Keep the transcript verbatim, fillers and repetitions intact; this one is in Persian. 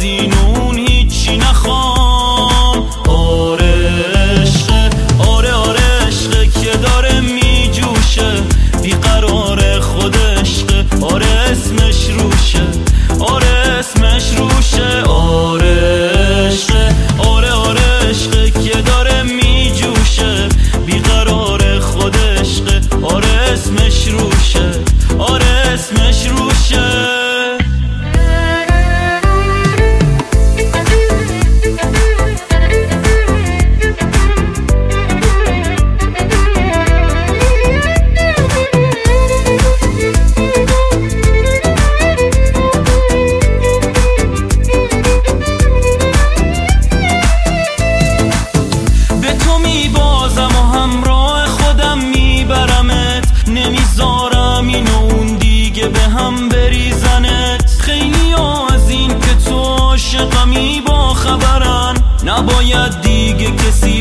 از این و اون هیچی نخوام. آره عشقه، آره آره عشقه که داره میجوشه، بیقرار خود عشقه، آره اسمش روشه، آره اسمش روشه. آره عشقه، آره آره عشقه که داره میجوشه، بیقرار خود عشقه، آره اسمش روشه، آره اسمش روشه. نمیذارم این و اون دیگه به هم بریزنت. خیلی ها از این که تو عاشقمی با خبرن، نباید دیگه کسی